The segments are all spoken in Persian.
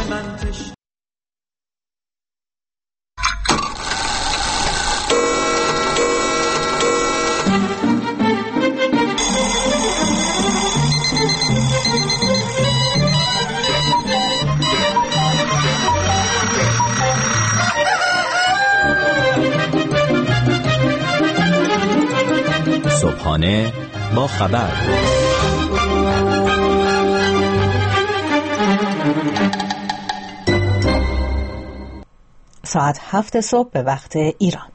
من تشنه. صبحانه با خبر. ساعت 7 صبح به وقت ایران.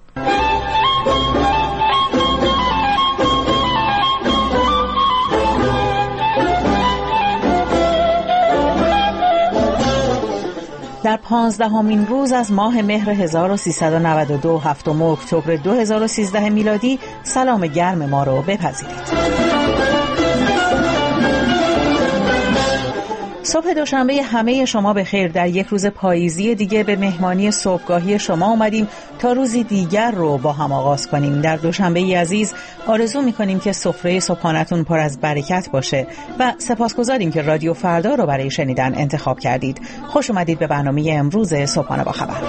در 15مین روز از ماه مهر 1392 هفتم اکتبر 2013 میلادی سلام گرم ما رو بپذیرید. صبح دوشنبه همه شما بخیر. در یک روز پاییزی دیگه به مهمانی صبحگاهی شما اومدیم تا روزی دیگر رو با هم آغاز کنیم. در دوشنبه عزیز آرزو می‌کنیم که سفره صبحانه‌تون پر از برکت باشه و سپاسگزاریم که رادیو فردا رو برای شنیدن انتخاب کردید. خوش اومدید به برنامه امروز صبحانه با خبر.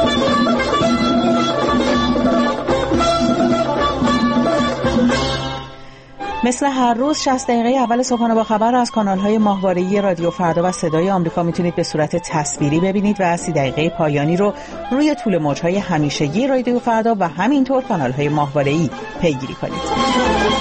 مثل هر روز 60 دقیقه اول صبحانه با خبر از کانال‌های ماهواره‌ای رادیو فردا و صدای آمریکا میتونید به صورت تصویری ببینید و 30 دقیقه پایانی رو روی طول موج‌های همیشگی رادیو فردا و همینطور کانال‌های ماهواره‌ای پیگیری کنید.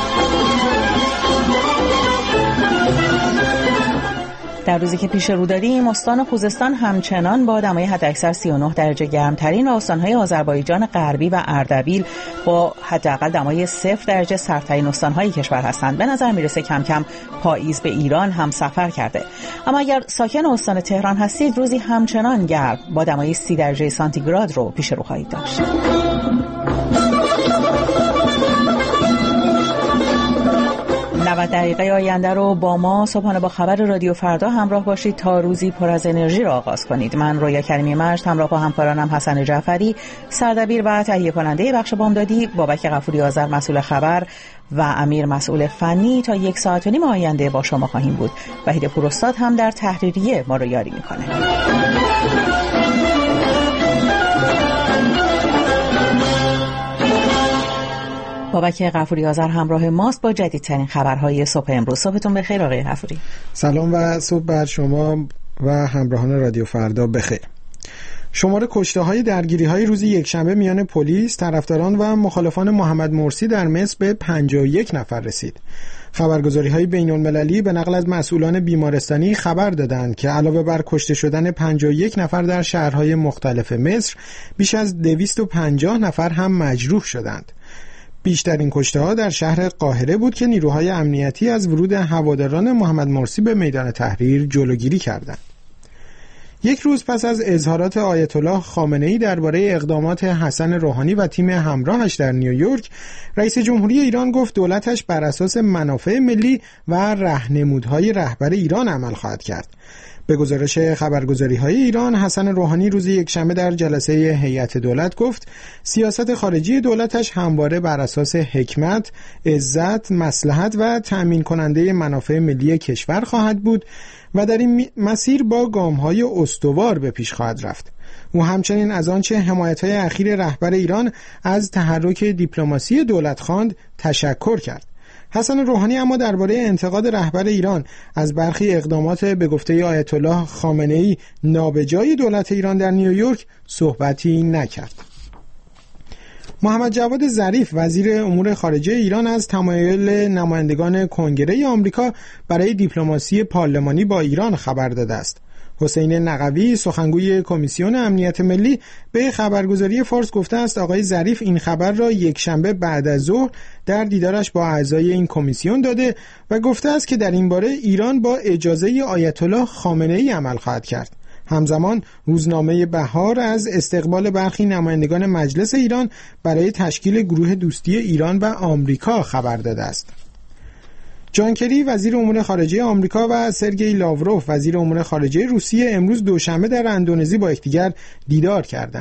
در روزی که پیش رو داریم استان خوزستان همچنان با دمای حداکثر 39 درجه گرمترین و استان‌های آذربایجان غربی و اردبیل با حداقل دمای 0 درجه سردترین استان‌های کشور هستند. به نظر میرسه کم کم پاییز به ایران هم سفر کرده. اما اگر ساکن استان تهران هستید روزی همچنان گرم با دمای 30 درجه سانتیگراد رو پیش رو خواهید داشت. 90 دقیقه آینده رو با ما صبحانه با خبر رادیو فردا همراه باشید تا روزی پر از انرژی را آغاز کنید. من رویا کریمی مجد همراه با همکارانم حسن جعفری سردبیر و تهیه کننده بخش بامدادی، بابک غفوری آذر مسئول خبر و امیر مسئول فنی تا 1 ساعت و نیم آینده با شما خواهیم بود. وحید پوراستاد هم در تحریریه ما رو یاری میکنه. بابک غفوری آذر همراه ماست با جدیدترین خبرهای صبح امروز. صبحتون بخیر آقای غفوری. سلام و صبح بر شما و همراهان رادیو فردا بخیر. شمار کشته‌های درگیری‌های روز یکشنبه میان پلیس، طرفداران و مخالفان محمد مرسی در مصر به 51 نفر رسید. خبرگزاری‌های بین‌المللی به نقل از مسئولان بیمارستانی خبر دادند که علاوه بر کشته شدن 51 نفر در شهرهای مختلف مصر، بیش از 250 نفر هم مجروح شدند. بیشترین کشته‌ها در شهر قاهره بود که نیروهای امنیتی از ورود هواداران محمد مرسی به میدان تحریر جلوگیری کردند. یک روز پس از اظهارات آیت الله خامنه‌ای درباره اقدامات حسن روحانی و تیم همراهش در نیویورک، رئیس جمهوری ایران گفت دولتش بر اساس منافع ملی و راهنمودهای رهبر ایران عمل خواهد کرد. به گزارش خبرگزاری‌های ایران، حسن روحانی روز یکشنبه در جلسه هیئت دولت گفت سیاست خارجی دولتش همواره بر اساس حکمت، عزت، مصلحت و تأمین کننده منافع ملی کشور خواهد بود و در این مسیر با گام‌های استوار به پیش خواهد رفت. او همچنین از آنچه حمایت‌های اخیر رهبر ایران از تحرک دیپلماسی دولت خواند تشکر کرد. حسن روحانی اما درباره انتقاد رهبر ایران از برخی اقدامات به گفته آیت الله خامنه‌ای نابجای دولت ایران در نیویورک صحبتی نکرد. محمد جواد ظریف وزیر امور خارجه ایران از تمایل نمایندگان کنگره آمریکا برای دیپلماسی پارلمانی با ایران خبر داده است. حسین نقوی سخنگوی کمیسیون امنیت ملی به خبرگزاری فارس گفته است آقای ظریف این خبر را یکشنبه بعد از ظهر در دیدارش با اعضای این کمیسیون داده و گفته است که در این باره ایران با اجازه آیت الله خامنه‌ای عمل خواهد کرد. همزمان روزنامه بهار از استقبال برخی نمایندگان مجلس ایران برای تشکیل گروه دوستی ایران و آمریکا خبر داده است. جان کری وزیر امور خارجه آمریکا و سرگئی لاوروف وزیر امور خارجه روسیه امروز دوشنبه در اندونزی با یکدیگر دیدار کردند.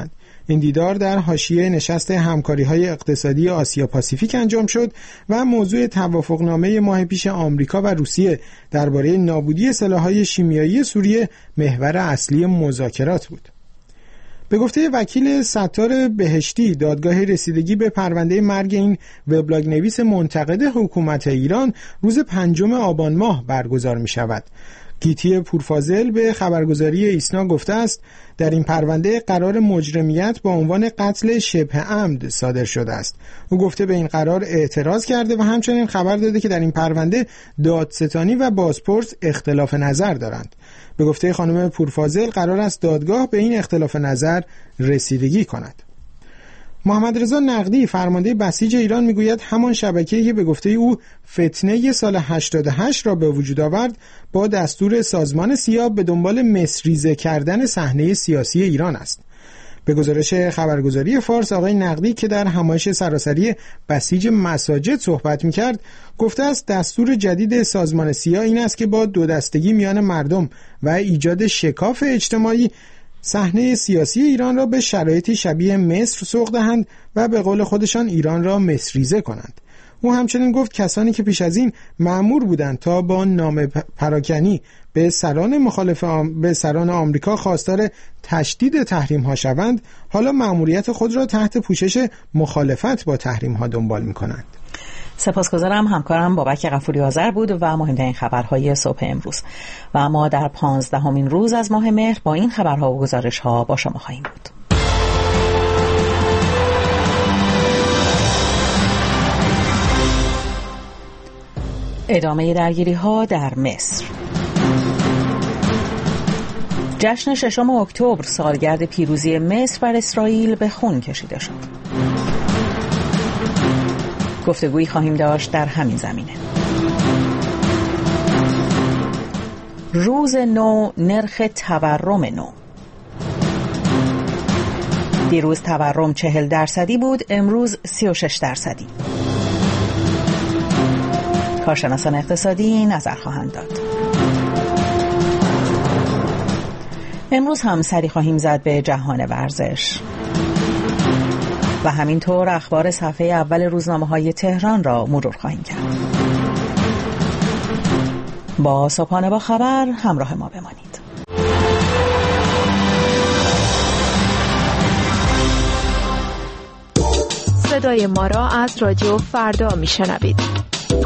این دیدار در حاشیه نشست همکاری‌های اقتصادی آسیا پاسیفیک انجام شد و موضوع توافقنامه ماه پیش آمریکا و روسیه درباره نابودی سلاح‌های شیمیایی سوریه محور اصلی مذاکرات بود. به گفته وکیل ستار بهشتی، دادگاه رسیدگی به پرونده مرگ این وبلاگ نویس منتقد حکومت ایران روز 5 آبان ماه برگزار می شود. گیتی پورفاضل به خبرگزاری ایسنا گفته است در این پرونده قرار مجرمیت با عنوان قتل شبه عمد صادر شده است. او گفته به این قرار اعتراض کرده و همچنین خبر داده که در این پرونده دادستانی و بازپرس اختلاف نظر دارند. به گفته خانم پورفاضل قرار است دادگاه به این اختلاف نظر رسیدگی کند. محمد رضا نقدی فرمانده بسیج ایران میگوید همان شبکه‌ای که به گفته او فتنه سال 88 را به وجود آورد با دستور سازمان سیا به دنبال مصریزه کردن صحنه سیاسی ایران است. به گزارش خبرگزاری فارس آقای نقدی که در همایش سراسری بسیج مساجد صحبت می‌کرد گفته است دستور جدید سازمان سیا این است که با دو دستگی میان مردم و ایجاد شکاف اجتماعی صحنه سیاسی ایران را به شرایطی شبیه مصر سوق دهند و به قول خودشان ایران را مصریزه کنند. او همچنین گفت کسانی که پیش از این مأمور بودند تا با نام پراکنی به سران آمریکا خواستار تشدید تحریم ها شوند، حالا مأموریت خود را تحت پوشش مخالفت با تحریم ها دنبال می کنند. سپاسگزارم. همکارم بابک غفوری آذر بود و مهمترین خبرهای صبح امروز و ما در 15مین روز از ماه مهر با این خبرها و گزارش‌ها با شما خواهیم بود. ادامه درگیری‌ها در مصر. جشن 6 اکتبر سالگرد پیروزی مصر بر اسرائیل به خون کشیده شد. گفتگویی خواهیم داشت در همین زمینه. روز نو، نرخ تورم نو. دیروز تورم 40% بود، امروز 36%. کارشناسان اقتصادی نظر خواهند داد. امروز هم سری خواهیم زد به جهان ورزش و همینطور اخبار صفحه اول روزنامه‌های تهران را مرور خواهیم کرد. با صبحانه با خبر همراه ما بمانید. صدای ما را از رادیو فردا میشنوید.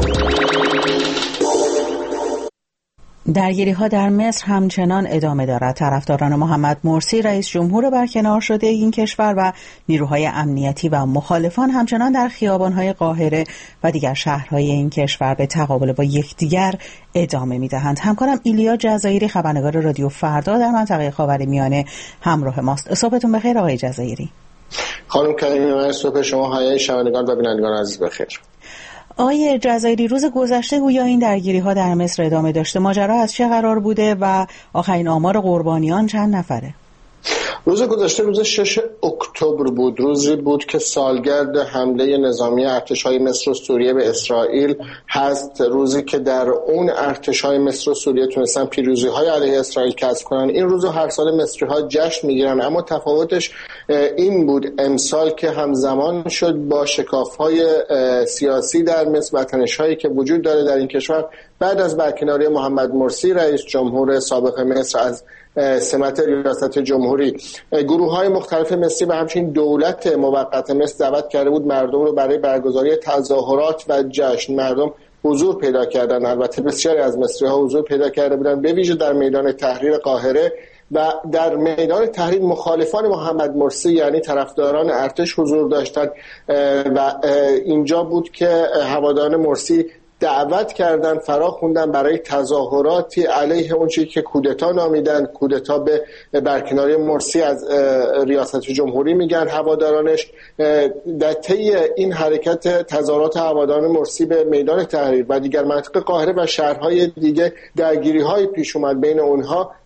درگیری‌ها در مصر همچنان ادامه دارد. طرفداران محمد مرسی رئیس جمهور برکنار شده این کشور و نیروهای امنیتی و مخالفان همچنان در خیابان‌های قاهره و دیگر شهرهای این کشور به تقابل با یکدیگر ادامه می‌دهند. همکارم ایلیا جزایری خبرنگار رادیو فردا در منطقه خاورمیانه همراه ماست. صبحتون بخیر آقای جزایری. خانم کریمی، صبح شما های شنوندگان و بینندگان عزیز بخیر. آقای جزایری، روز گذشته گویا این درگیری‌ها در مصر ادامه داشته. ماجرا از چه قرار بوده و آخرین آمار قربانیان چند نفره؟ روز گذشته روز 6 اکتبر بود. روزی بود که سالگرد حمله نظامی ارتش‌های مصر و سوریه به اسرائیل هست. روزی که در اون ارتش‌های مصر و سوریه تونستن پیروزی‌های علیه اسرائیل کسب کنن. این روزو هر سال مصری‌ها جشن می‌گیرن، اما تفاوتش این بود امسال که همزمان شد با شکاف‌های سیاسی در مصر و تنش‌هایی که وجود داره در این کشور بعد از برکناری محمد مرسی رئیس جمهور سابق مصر از سمت ریاست جمهوری. گروه‌های مختلف مصری و همچنین دولت موقت مصر دعوت کرده بود مردم رو برای برگزاری تظاهرات و جشن. مردم حضور پیدا کردن، البته بسیاری از مصری‌ها حضور پیدا کرده بودن، به ویژه در میدان تحریر قاهره و در میدان تحریر مخالفان محمد مرسی یعنی طرفداران ارتش حضور داشتند و اینجا بود که هواداران مرسی دعوت کردن، فرا خوندن برای تظاهراتی علیه اون چیزی که کودتا نامیدن. کودتا به برکناری مرسی از ریاست جمهوری میگن هوادارانش. در طی این حرکت تظاهرات هواداران مرسی به میدان تحریر و دیگر مناطق قاهره و شهرهای دیگه درگیری‌های پیش اومد. بین اونها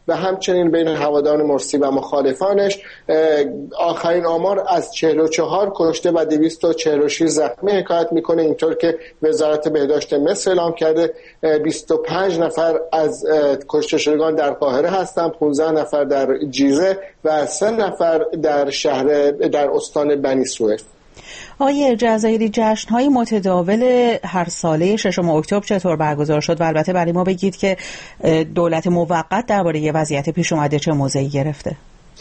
و همچنین بین هواداران مرسی و مخالفانش. آخرین آمار از 44 کشته و 246 زخمی حکایت میکنه، اینطور که وزارت بهداشت مصر اعلام کرده 25 نفر از کشته شدگان در قاهره هستند، 15 نفر در جیزه و 3 نفر در استان بنی سوئف. آقای جزایری، جشن‌های متداول هر ساله 6 اکتبر چطور برگزار شد و البته برای ما بگید که دولت موقت درباره وضعیت پیش اومده چه موضعی گرفته؟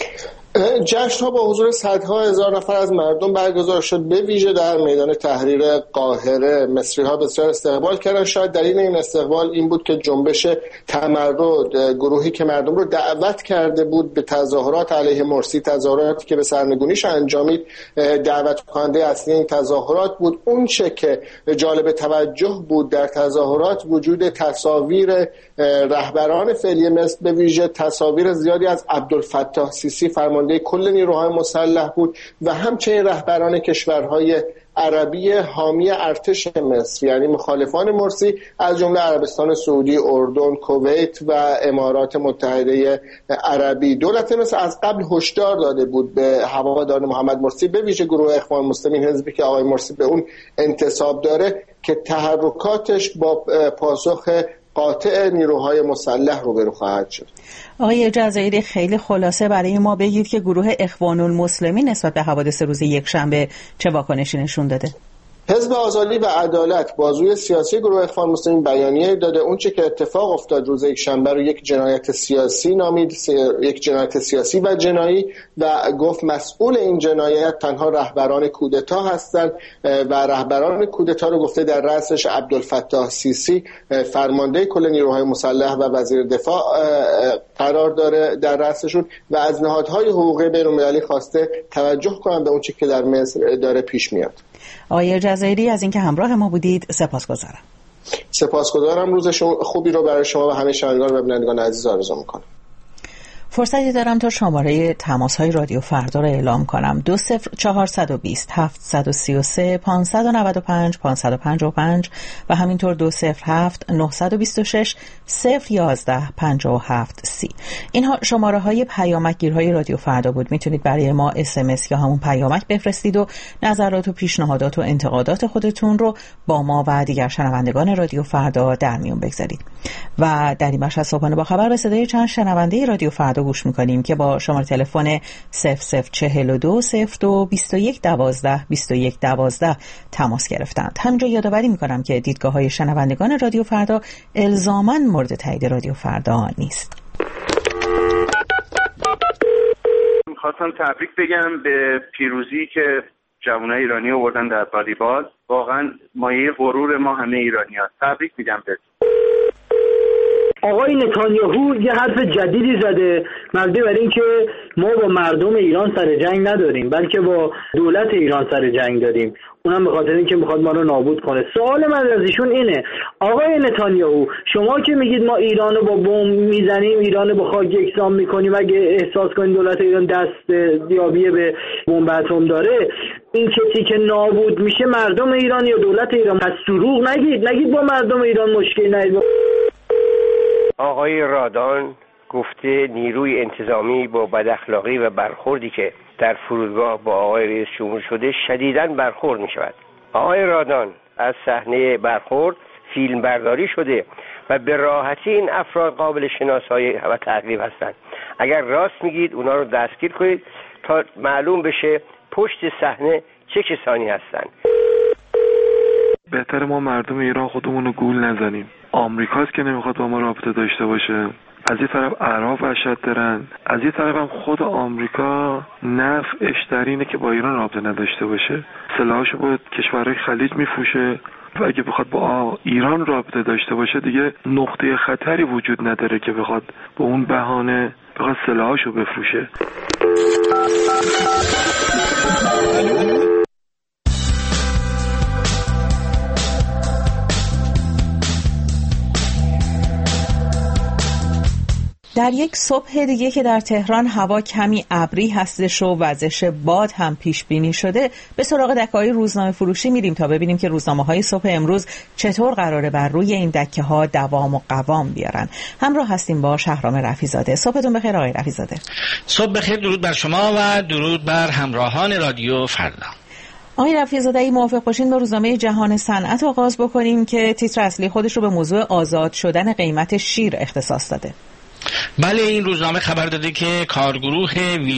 جشن‌ها با حضور صدها هزار نفر از مردم برگزار شد، به ویژه در میدان تحریر قاهره. مصری‌ها بسیار استقبال کردند. شاید دلیل این استقبال این بود که جنبش تمرد، گروهی که مردم رو دعوت کرده بود به تظاهرات علیه مرسی، تظاهراتی که به سرنگونیش انجامید، دعوت کننده اصلی این تظاهرات بود. اون چه که جالب توجه بود در تظاهرات وجود تصاویر رهبران فعلی مصر، به ویژه تصاویر زیادی از عبدالفتاح سیسی فرمانده کل نیروهای مسلح بود و همچنین رهبران کشورهای عربی حامی ارتش مصر، یعنی مخالفان مرسی، از جمله عربستان سعودی، اردن، کویت و امارات متحده عربی. دولت مصر از قبل هشدار داده بود به هواداران محمد مرسی، به ویژه گروه اخوان المسلمین، حزبی که آقای مرسی به اون انتساب داره، که تحرکاتش با پاسخ قاطع نیروهای مسلح روبرو خواهد شد. آقای جزایری، خیلی خلاصه برای ما بگید که گروه اخوان المسلمین نسبت به حوادث روز یکشنبه چه واکنشی نشون داده؟ حزب آزادی و عدالت، بازوی سیاسی گروه اخوان المسلمین، بیانیه داده. اون چه که اتفاق افتاد روز یکشنبه رو یک جنایت سیاسی نامید، یک جنایت سیاسی و جنایی، و گفت مسئول این جنایت تنها رهبران کودتا هستند و رهبران کودتا رو گفته در رأسش عبدالفتاح سیسی، فرمانده کل نیروهای مسلح و وزیر دفاع قرار داره در رأسشون، و از نهادهای حقوقی بین‌المللی خواسته توجه کنند به اون چه که در مصر داره پیش میاد. آقای جزایری، از اینکه همراه ما بودید سپاسگزارم. سپاسگزارم. روز خوبی رو برای شما و همه شنوندگان و بینندگان عزیز آرزو میکنم. فرصتی دارم تا شماره تماس‌های رادیو فردا را اعلام کنم. 20420 733 595 555 و همینطور 207 926 011 57 30. اینها شماره های پیامکگیرهای رادیو فردا بود. میتونید برای ما SMS یا همون پیامک بفرستید و نظرات و پیشنهادات و انتقادات خودتون رو با ما و دیگر شنوندگان رادیو فردا در میون بگذارید. و در این بخش از صبحانه با خبر به صدای چند شنونده رادیو فردا گوش میکنیم که با شماره تلفن 0042 02 21 12 21 12 تماس گرفتند. همینجا یادآوری میکنم که دیدگاه های شنوندگان رادیو فردا الزاماً مورد تایید رادیو فردا نیست. میخواستم تبریک بگم به پیروزی که جوانای ایرانی آوردن در والیبال. واقعا مایه غرور ما همه ایرانی‌ها. تبریک میگم بهتون. آقای نتانیاهو یه حرف جدیدی زده مبنی بر این که ما با مردم ایران سر جنگ نداریم، بلکه با دولت ایران سر جنگ داریم، اونم به خاطر اینکه میخواد ما رو نابود کنه. سوال من از ایشون اینه، آقای نتانیاهو، شما که میگید ما ایران رو با بمب میزنیم، ایران رو با خاک یکسان میکنیم، اگه احساس کنید دولت ایران دست دیابی به بمب اتم داره، این کسی که نابود میشه مردم ایران یا دولت ایران؟ پس دروغ نگید با مردم ایران مشکلی نداریم. آقای رادان گفته نیروی انتظامی با بداخلاقی و برخوردی که در فرودگاه با آقای رئیس جمهور شده شدیداً برخورد می شود. آقای رادان، از صحنه برخورد فیلم برداری شده و به راحتی این افراد قابل شناسایی و تعقیب هستند. اگر راست میگید اونا رو دستگیر کنید تا معلوم بشه پشت صحنه چه کسانی هستند. بهتر ما مردم ایران خودمون رو گول نزنیم. آمریکاست که نمیخواد با ما رابطه داشته باشه. از یه طرف اعراب وحشت دارن، از یه طرف هم خود آمریکا نفعش در اینه که با ایران رابطه نداشته باشه. سلاحاشو با کشورهای خلیج میفروشه و اگه بخواد با ایران رابطه داشته باشه دیگه نقطه خطری وجود نداره که بخواد با اون بهانه بخواد سلاحاشو بفروشه. در یک صبح دیگه که در تهران هوا کمی ابری هستش و وزش باد هم پیش بینی شده، به سراغ دکه‌های روزنامه فروشی میریم تا ببینیم که روزنامه‌های صبح امروز چطور قراره بر روی این دکه‌ها دوام و قوام بیارن. همراه هستیم با شهرام رفیع‌زاده. صبحتون بخیر آقای رفیع‌زاده. صبح بخیر، درود بر شما و درود بر همراهان رادیو فردا. آقای رفیع‌زاده ای موافق باشین با روزنامه جهان صنعت آغاز بکنیم که تیتر اصلی خودش رو به موضوع آزاد شدن قیمت شیر اختصاص داده. بله، این روزنامه خبر داده که کارگروه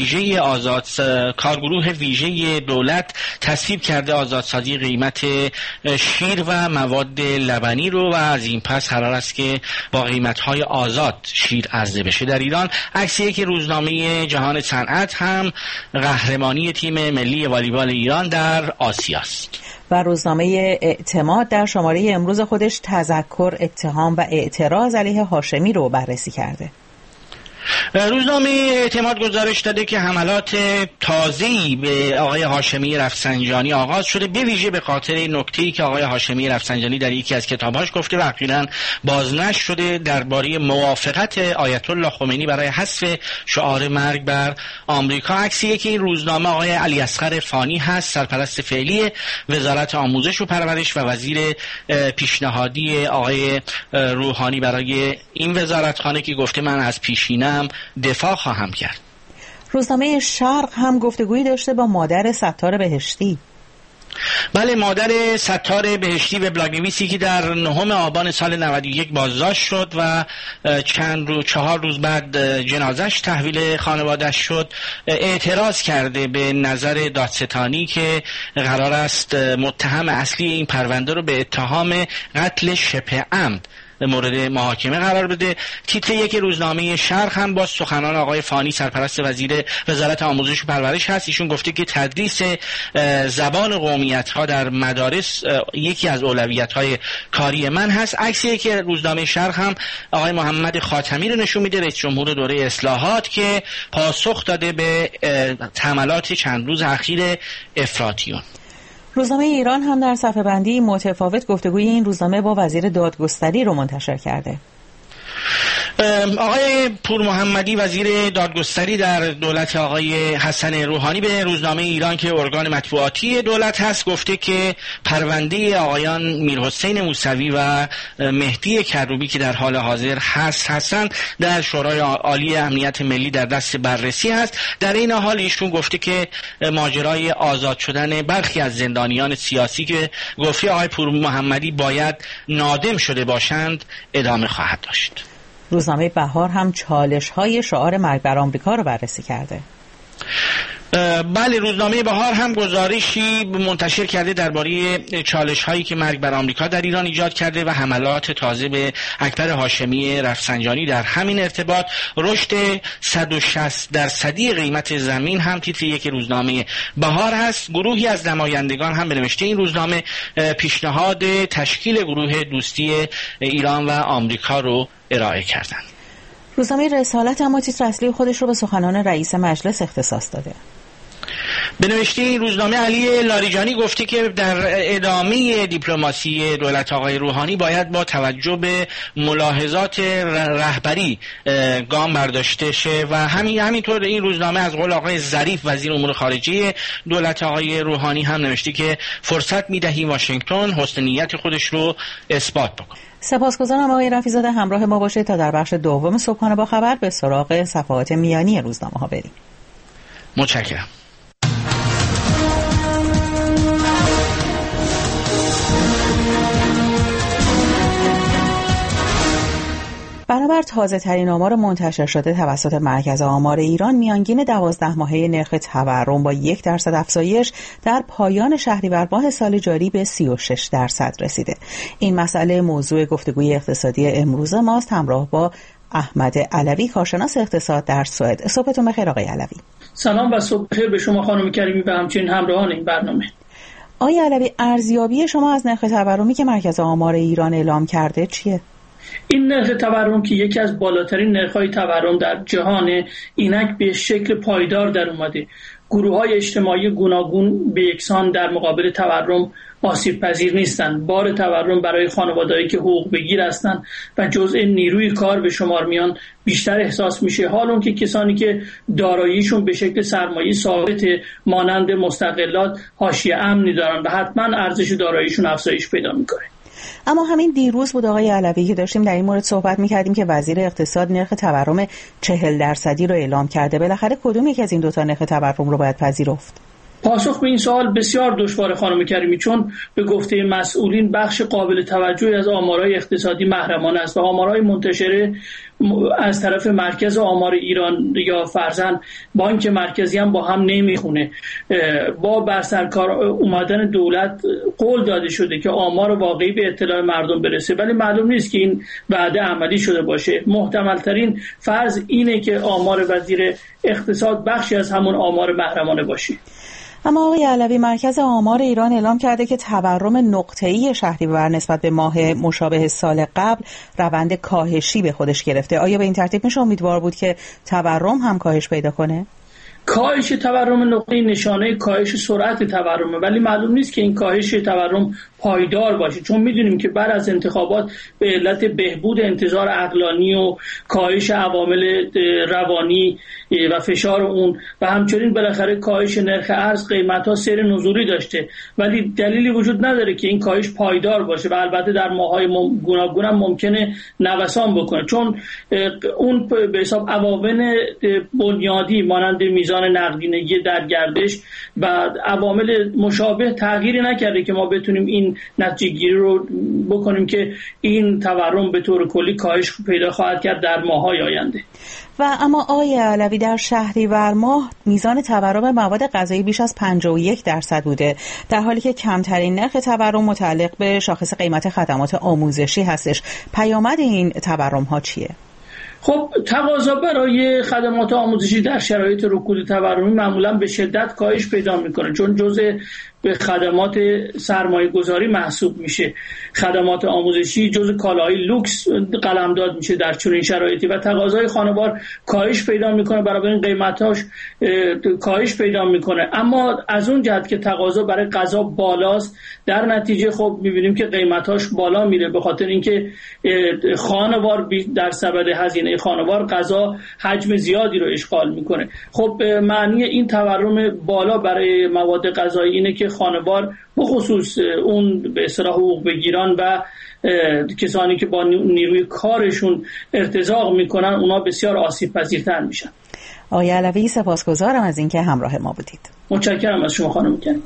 ویژه دولت تصویب کرده آزادسازی قیمت شیر و مواد لبنی رو و از این پس قرار است که با قیمت‌های آزاد شیر عرضه بشه در ایران. عکسی که روزنامه جهان صنعت هم قهرمانی تیم ملی والیبال ایران در آسیا است. و روزنامه اعتماد در شماره امروز خودش تذکر، اتهام و اعتراض علیه هاشمی رو بررسی کرده. روزنامه اعتماد گزارش داده که حملات تازه‌ای به آقای هاشمی رفسنجانی آغاز شده، به ویژه به خاطر نکته‌ای که آقای هاشمی رفسنجانی در یکی از کتاب‌هاش گفته و اخیراً بازنشر شده درباره موافقت آیت الله خمینی برای حذف شعار مرگ بر آمریکا. عکسیه که این روزنامه آقای علی اصغر فانی هست، سرپرست فعلی وزارت آموزش و پرورش و وزیر پیشنهادی آقای روحانی برای این وزارتخانه که گفته من از پیشینه‌ام دفاع خواهم کرد. روزنامه شرق هم گفتگویی داشته با مادر ستار بهشتی. بله، مادر ستار بهشتی به بلاگ‌نویسی که در 9 آبان سال 91 بازداشت شد و 4 روز بعد جنازش تحویل خانواده‌اش شد، اعتراض کرده به نظر دادستانی که قرار است متهم اصلی این پرونده رو به اتهام قتل شبه عمد مورد محاکمه قرار بده. تیتر یک روزنامه شرق هم با سخنان آقای فانی، سرپرست وزیر وزارت آموزش و پرورش هست. ایشون گفته که تدریس زبان قومیت‌ها در مدارس یکی از اولویت‌های کاری من هست. عکسی که روزنامه شرق هم آقای محمد خاتمی رو نشون میده، رئیس جمهور دوره اصلاحات، که پاسخ داده به حملات چند روز اخیر افراطیون. روزنامه ایران هم در صفحه بندی متفاوت گفتگوی این روزنامه با وزیر دادگستری رو منتشر کرده. آقای پور محمدی وزیر دادگستری در دولت آقای حسن روحانی به روزنامه ایران که ارگان مطبوعاتی دولت هست گفته که پرونده آقایان میرحسین موسوی و مهدی کروبی که در حال حاضر هستند در شورای عالی امنیت ملی در دست بررسی هست. در این حال ایشون گفته که ماجرای آزاد شدن برخی از زندانیان سیاسی که گفته آقای پور محمدی باید نادم شده باشند ادامه خواهد داشت. روزنامه بهار هم چالش‌های شعار مرگ بر آمریکا رو بررسی کرده. بله، روزنامه بهار هم گزارشی منتشر کرده درباره چالش‌هایی که مرگ بر آمریکا در ایران ایجاد کرده و حملات تازه به اکبر هاشمی رفسنجانی در همین ارتباط. رشد 160% قیمت زمین هم تیتر یک روزنامه بهار هست. گروهی از نمایندگان هم به نوشته این روزنامه پیشنهاد تشکیل گروه دوستی ایران و آمریکا رو ارائه کردند. روزنامه رسالت اما تیتر اصلی خودش رو به سخنان رئیس مجلس اختصاص داده. به نوشته این روزنامه علی لاریجانی گفته که در ادامه دیپلماسی دولت آقای روحانی باید با توجه به ملاحظات رهبری گام برداشته شه و همینطور این روزنامه از قول آقای ظریف وزیر امور خارجه دولت آقای روحانی هم نوشته که فرصت میدهیم واشنگتن حسن نیت خودش رو اثبات بکنه. سپاسگزارم آقای رفیع‌زاده. همراه ما باشید تا در بخش دوم صبحانه با خبر به سراغ صفحات میانی روزنامه ها بریم. متشکرم. بنابر تازه ترین آمار منتشر شده توسط مرکز آمار ایران، میانگین 12 ماهه نرخ تورم با 1% افزایش در پایان شهریور ماه سال جاری به 36% رسیده. این مسئله موضوع گفتگوی اقتصادی امروز ماست، همراه با احمد علوی، کارشناس اقتصاد در سوئد. صبحتون بخیر آقای علوی. سلام و صبح بخیر به شما خانم کریمی و همچنین همراهان این برنامه. آقای علوی، ارزیابی شما از نرخ تورمی که مرکز آمار ایران اعلام کرده چیه؟ این نرخ تورم که یکی از بالاترین نرخ‌های تورم در جهان، اینک به شکل پایدار در اومده گروه‌های اجتماعی گوناگون به یکسان در مقابل تورم آسیب پذیر نیستند. بار تورم برای خانواده‌ای که حقوق بگیر هستند و جزء نیروی کار به شمار میان بیشتر احساس میشه، حال اون که کسانی که داراییشون به شکل سرمایه ثابت مانند مستقلات حاشیه امنی دارن و حتما ارزش داراییشون افزایش پیدا میکنه. اما همین دیروز بود آقای علوی که داشتیم در این مورد صحبت میکردیم که وزیر اقتصاد نرخ تورم 40% رو اعلام کرده. بالاخره کدوم یک از این دوتا نرخ تورم رو باید پذیرفت؟ پاسخ به این سوال بسیار دشوار خانم کریمی، چون به گفته مسئولین بخش قابل توجهی از آمارهای اقتصادی محرمانه است و آمارهای منتشره از طرف مرکز آمار ایران یا فرضاً بانک مرکزی هم با هم نمیخونه. با بر سرکار اومدن دولت قول داده شده که آمار واقعی به اطلاع مردم برسه، ولی معلوم نیست که این وعده عملی شده باشه. محتمل ترین فرض اینه که آمار وزیر اقتصاد بخشی از همون آمار محرمانه باشه. اما آقای علوی، مرکز آمار ایران اعلام کرده که تورم نقطه‌ای شهریور نسبت به ماه مشابه سال قبل روند کاهشی به خودش گرفته. آیا به این ترتیب میشه امیدوار بود که تورم هم کاهش پیدا کنه؟ کاهش تورم نقطه‌ای نشانه کاهش سرعت تورمه، ولی معلوم نیست که این کاهش تورم پایدار باشه، چون میدونیم که بعد از انتخابات به علت بهبود انتظار عقلانی و کاهش عوامل روانی و فشار اون و همچنین بالاخره کاهش نرخ ارز قیمت‌ها سیر نزولی داشته، ولی دلیلی وجود نداره که این کاهش پایدار باشه و البته در ماه‌های گوناگون هم ممکنه نوسان بکنه، چون اون به حساب عوامل بنیادی مانند میزان نقدینگی در گردش و عوامل مشابه تغییری نکرده که ما بتونیم این نتیجه گیری رو بکنیم که این تورم به طور کلی کاهش پیدا خواهد کرد در ماه‌های آینده. و اما آقای علوی، در شهریور ماه میزان تورم مواد غذایی بیش از 51% بوده، در حالی که کمترین نرخ تورم متعلق به شاخص قیمت خدمات آموزشی هستش. پیامد این تورم ها چیه؟ خب تقاضا برای خدمات آموزشی در شرایط رکود تورمی معمولا به شدت کاهش پیدا میکنه، چون جزء به خدمات سرمایه گذاری محسوب میشه. خدمات آموزشی جزء کالاهای لوکس قلمداد میشه در چنین شرایطی و تقاضای خانوار کاهش پیدا میکنه، برای این قیمتاش کاهش پیدا میکنه. اما از اون جهت که تقاضا برای غذا بالاست، در نتیجه خب میبینیم که قیمتاش بالا میره، به خاطر اینکه خانوار در سبد هزینه خانوار غذا حجم زیادی رو اشغال میکنه. خب معنی این تورم بالا برای مواد غذایی اینه که خانوار بخصوص اون به اصطلاح حقوق بگیران و کسانی که با نیروی کارشون ارتزاق میکنن اونا بسیار آسیب پذیرتر میشن. آقای علوی، سپاسگزارم از اینکه همراه ما بودید. متشکرم از شما خانم کریمی.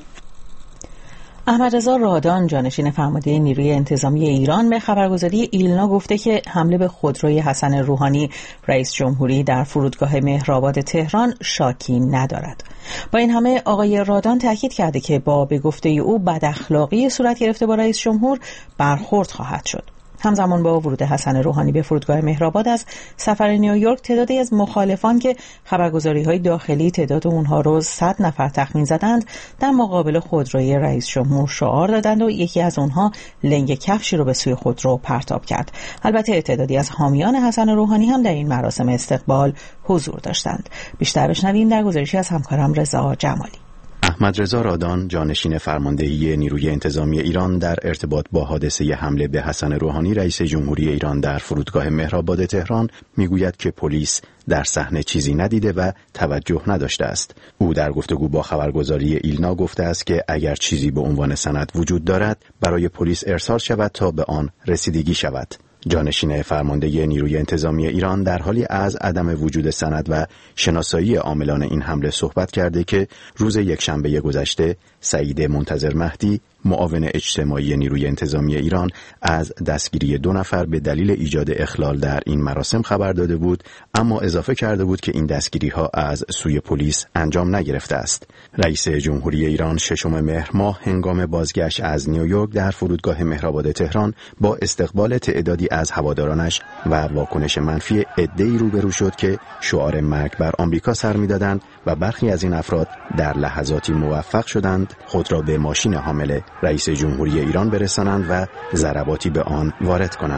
احمد رضا رادان، جانشین فرمانده نیروی انتظامی ایران، به خبرگزاری ایلنا گفته که حمله به خودروی حسن روحانی رئیس جمهوری در فرودگاه مهرآباد تهران شاکی ندارد. با این همه آقای رادان تاکید کرده که با به گفته او بداخلاقی صورت گرفته با رئیس جمهور برخورد خواهد شد. همزمان با ورود حسن روحانی به فرودگاه مهرآباد از سفر نیویورک، تعدادی از مخالفان که خبرگزاری‌های داخلی تعداد اونها رو 100 نفر تخمین زدند، در مقابل خودروی رئیس جمهور شعار دادند و یکی از اونها لنگ کفشی رو به سوی خودرو پرتاب کرد. البته تعدادی از حامیان حسن روحانی هم در این مراسم استقبال حضور داشتند. بیشتر بشنویم در گزارشی از همکارم رضا جمالی. احمد رضا رادان، جانشین فرماندهی نیروی انتظامی ایران، در ارتباط با حادثه حمله به حسن روحانی رئیس جمهوری ایران در فرودگاه مهرآباد تهران میگوید که پلیس در صحنه چیزی ندیده و توجه نداشته است. او در گفتگو با خبرگزاری ایلنا گفته است که اگر چیزی به عنوان سند وجود دارد برای پلیس ارسال شود تا به آن رسیدگی شود. جانشین فرمانده نیروی انتظامی ایران در حالی از عدم وجود سند و شناسایی عاملان این حمله صحبت کرده که روز یکشنبه گذشته سعید منتظر مهدی، معاون اجتماعی نیروی انتظامی ایران، از دستگیری 2 نفر به دلیل ایجاد اخلال در این مراسم خبر داده بود، اما اضافه کرده بود که این دستگیری‌ها از سوی پلیس انجام نگرفته است. رئیس جمهوری ایران 6 مهر ماه هنگام بازگشت از نیویورک در فرودگاه مهرآباد تهران با استقبال تعدادی از هوادارانش و واکنش منفی عده‌ای روبرو شد که شعار مرگ بر آمریکا سر می‌دادند و برخی از این افراد در لحظاتی موفق شدند خود را به ماشین حامل رئیس جمهوری ایران برسانند و ضرباتی به آن وارد کنند.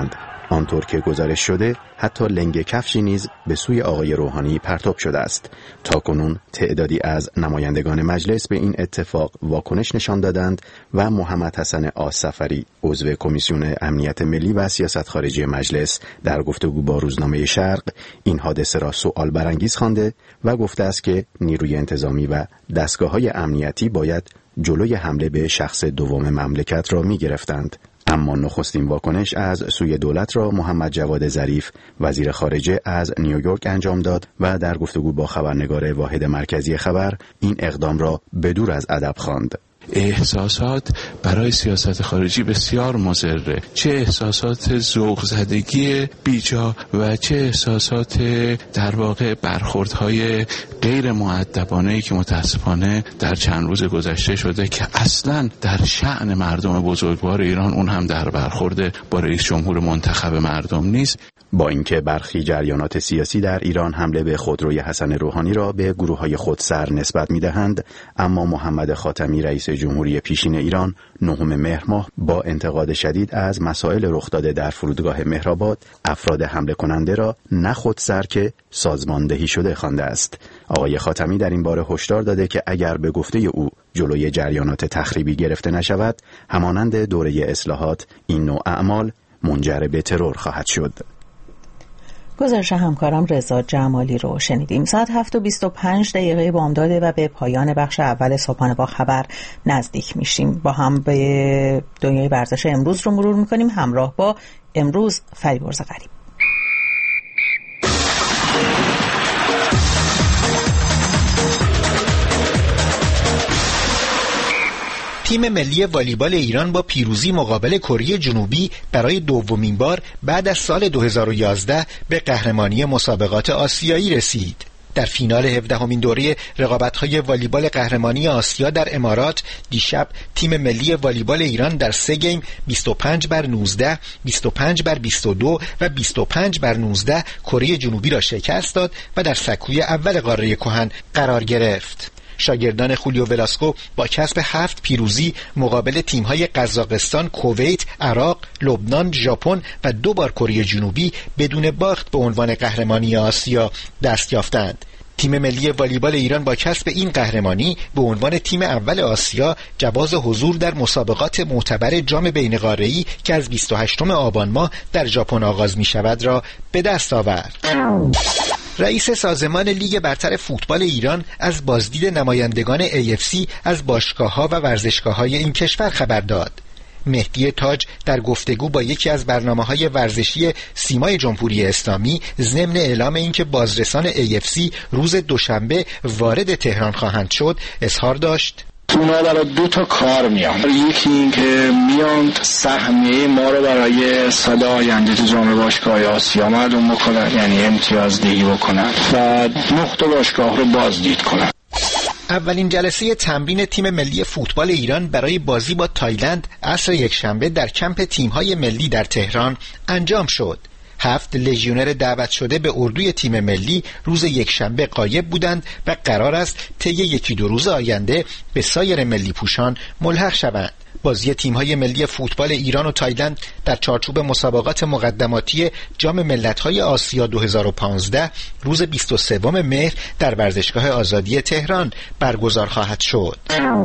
آنطور که گزارش شده حتی لنگ کفشی نیز به سوی آقای روحانی پرتاب شده است. تاکنون تعدادی از نمایندگان مجلس به این اتفاق واکنش نشان دادند و محمد حسن آصفری عضو کمیسیون امنیت ملی و سیاست خارجی مجلس در گفتگو با روزنامه شرق این حادثه را سؤال برانگیز خوانده و گفته است که نیروی انتظامی و دستگاه‌های امنیتی باید جلوی حمله به شخص دوم مملکت را می‌گرفتند. اما نخستین واکنش از سوی دولت را محمد جواد ظریف وزیر خارجه از نیویورک انجام داد و در گفتگو با خبرنگار واحد مرکزی خبر این اقدام را بدور از ادب خواند. احساسات برای سیاست خارجی بسیار مضره، چه احساسات ذوق زدگی بیجا و چه احساسات در واقع برخوردهای غیر مؤدبانه‌ای که متاسفانه در چند روز گذشته شده که اصلاً در شأن مردم بزرگوار ایران، اون هم در برخورد با رئیس جمهور منتخب مردم نیست. با اینکه برخی جریانات سیاسی در ایران حمله به خودروی حسن روحانی را به گروه‌های خودسر نسبت می‌دهند، اما محمد خاتمی رئیس جمهوری پیشین ایران 9 مهر ماه با انتقاد شدید از مسائل رخ داده در فرودگاه مهرآباد افراد حمله کننده را نه خودسر که سازماندهی شده خوانده است. آقای خاتمی در این باره هشدار داده که اگر به گفته او جلوی جریانات تخریبی گرفته نشود، همانند دوره اصلاحات این نوع اعمال منجر به ترور خواهد شد. گزارش همکارم رضا جمالی رو شنیدیم. ساعت 7:25 بامداد و به پایان بخش اول صبحانه با خبر نزدیک میشیم. با هم به دنیای ورزش امروز رو مرور میکنیم همراه با امروز فریبرز غریب. تیم ملی والیبال ایران با پیروزی مقابل کره جنوبی برای دومین بار بعد از سال 2011 به قهرمانی مسابقات آسیایی رسید. در فینال 17مین دوره رقابت‌های والیبال قهرمانی آسیا در امارات دیشب تیم ملی والیبال ایران در 3 گیم 25-19, 25-22 و 25-19 کره جنوبی را شکست داد و در سکوی اول قاره کهن قرار گرفت. شاگردان خولیو ولاسکو با کسب 7 پیروزی مقابل تیم‌های قزاقستان، کویت، عراق، لبنان، ژاپن و 2 بار کره جنوبی بدون باخت به عنوان قهرمانی آسیا دست یافتند. تیم ملی والیبال ایران با کسب این قهرمانی به عنوان تیم اول آسیا جواز حضور در مسابقات معتبر جام بین‌قاره‌ای که از 28 آبان ماه در ژاپن آغاز می‌شود را به دست آورد. رئیس سازمان لیگ برتر فوتبال ایران از بازدید نمایندگان AFC از باشگاه‌ها و ورزشگاه‌های این کشور خبر داد. مهدی تاج در گفتگو با یکی از برنامه‌های ورزشی سیمای جمهوری اسلامی ضمن اعلام اینکه بازرسان AFC روز دوشنبه وارد تهران خواهند شد اظهار داشت: اونا برای 2 تا کار میان. یکی این که میان سهمیه ما رو برای سال آینده تو جام باشگاه آسیا معلوم بکنن، یعنی امتیازدهی بکنن و 9 تا باشگاه رو بازدید کنن. اولین جلسه تمرین تیم ملی فوتبال ایران برای بازی با تایلند عصر یکشنبه در کمپ تیم‌های ملی در تهران انجام شد. 7 لژیونر دعوت شده به اردوی تیم ملی روز یکشنبه غایب بودند و قرار است طی 1-2 روز آینده به سایر ملی پوشان ملحق شوند. بازی تیم‌های ملی فوتبال ایران و تایلند در چارچوب مسابقات مقدماتی جام ملت‌های آسیا 2015 روز 23 مهر در ورزشگاه آزادی تهران برگزار خواهد شد.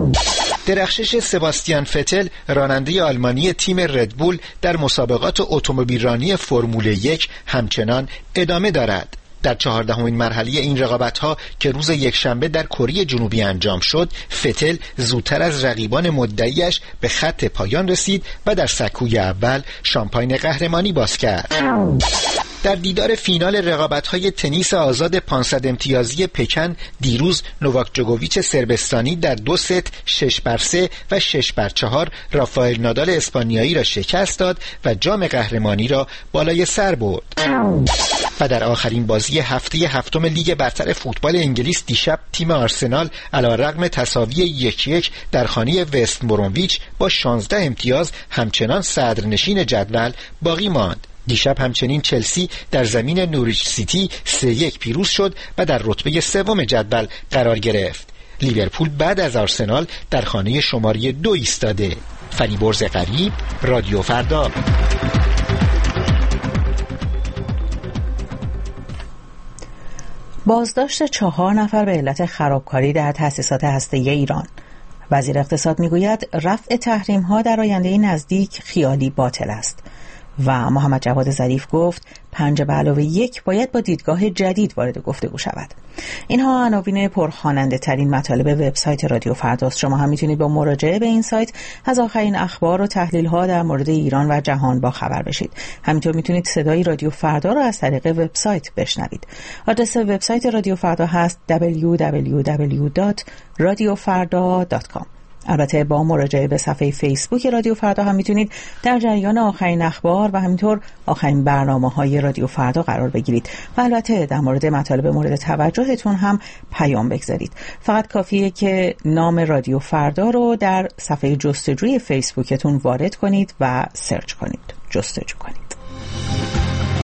درخشش سباستیان فتل راننده آلمانی تیم ردبول در مسابقات اتومبیلرانی فرمول 1 همچنان ادامه دارد. در 14مین مرحله این رقابت‌ها که روز یکشنبه در کره جنوبی انجام شد، فتل زودتر از رقیبان مدعیش به خط پایان رسید و در سکوی اول شامپاین قهرمانی باز کرد. در دیدار فینال رقابت‌های تنیس آزاد 500 امتیازی پکن دیروز نوواک جوکوویچ سربستانی در 2 ست 6-3 و 6-4 رافائل نادال اسپانیایی را شکست داد و جام قهرمانی را بالای سر برد. و در آخرین بازی هفته 7 لیگ برتر فوتبال انگلیس دیشب تیم آرسنال علیرغم تساوی 1-1 در خانه وست برونویچ با 16 امتیاز همچنان صدرنشین جدول باقی ماند. دیشب همچنین چلسی در زمین نوریچ سیتی 3-1 پیروز شد و در رتبه 3 جدول قرار گرفت. لیورپول بعد از آرسنال در خانه شماره 2 ایستاده. فریبرز غریب، رادیو فردا. بازداشت 4 نفر به علت خرابکاری در تأسیسات هسته‌ای ایران. وزیر اقتصاد میگوید رفع تحریم‌ها در آینده نزدیک خیالی باطل است. و محمد جواد ظریف گفت 5+1 باید با دیدگاه جدید وارد گفتگو شود. اینها عناوین پرخواننده ترین مطالب وبسایت رادیو فرداست. شما هم میتونید با مراجعه به این سایت از آخرین اخبار و تحلیل ها در مورد ایران و جهان با خبر بشید. همینطور میتونید صدای رادیو فردا را از طریق وبسایت بشنوید. آدرس وبسایت رادیو فردا هست www.radiofarda.com. البته با مراجعه به صفحه فیسبوک رادیو فردا هم میتونید در جریان آخرین اخبار و همینطور آخرین برنامه‌های رادیو فردا قرار بگیرید و البته در مورد مطالب مورد توجهتون هم پیام بگذارید. فقط کافیه که نام رادیو فردا رو در صفحه جستجوی فیسبوکتون وارد کنید و سرچ کنید، جستجو کنید.